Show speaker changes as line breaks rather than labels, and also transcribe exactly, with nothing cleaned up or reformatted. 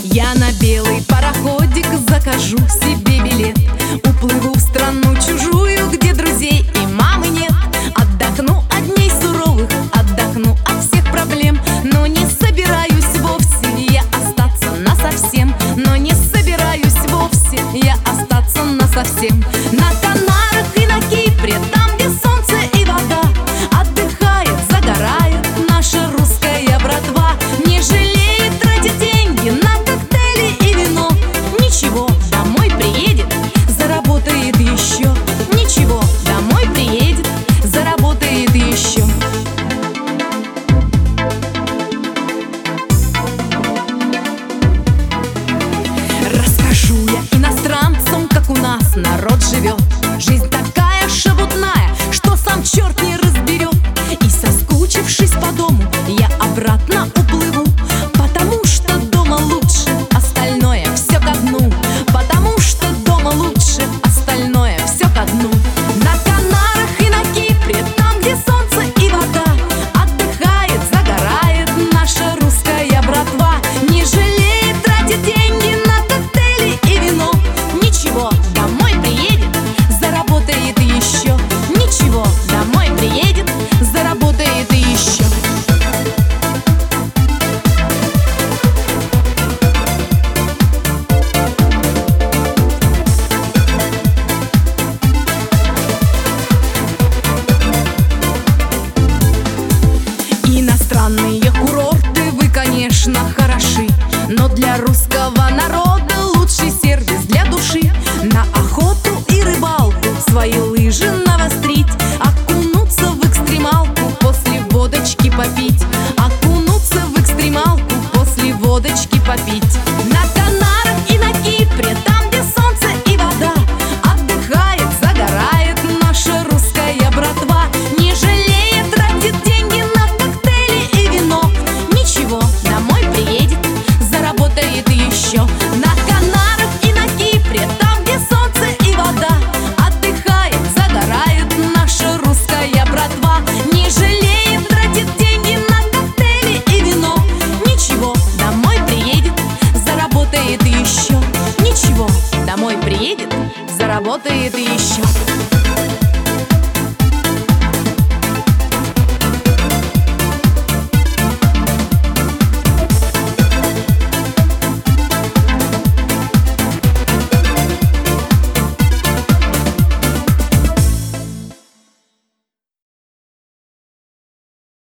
Я на белый пароходик закажу себе билет, уплыву в страну чужую, где друзей и мамы нет. Отдохну от дней суровых, отдохну от всех проблем, но не собираюсь вовсе я остаться насовсем. Но не собираюсь вовсе я остаться насовсем. На Канарах и на Кипре, там, где солнце и вода, отдыхает, загорает наша русская братва. Не жалеет тратить деньги на коктейли и вино. Ничего, домой приедет, заработает еще. Ничего, домой приедет, заработает еще. Расскажу я иностранцам, как у нас народ живет. Жизнь такая шебутная, что сам черт не разберет. И соскучившись по дому, я обратно уплыву, потому что дома лучше, остальное все ко дну. Потому что дома лучше, остальное все ко дну. На Канарах и на Кипре, там, где солнце и вода, отдыхает, загорает наша русская братва. Не жалеет тратить деньги на коктейли и вино. Ничего, домой приедет, заработает еще. Ничего, домой приедет, заработает еще. Иностранные курорты, вы, конечно, хороши, но для русского народа лучший сервис для души. На охоту и рыбалку свои лыжи навострить, окунуться в экстремалку, после водочки попить. Окунуться в экстремалку, после водочки попить. На Канарах и на Кипре, там, где солнце и вода, отдыхает, загорает наша русская братва. Не жалеет тратить деньги на коктейли и вино. Ничего, домой приедет, заработает еще. На Канарах и на Кипре, там, где солнце и вода, отдыхает, загорает наша русская братва. Не жалеет тратить деньги на коктейли и вино. Ничего, домой приедет, заработает еще. Ничего, домой приедет, заработает еще.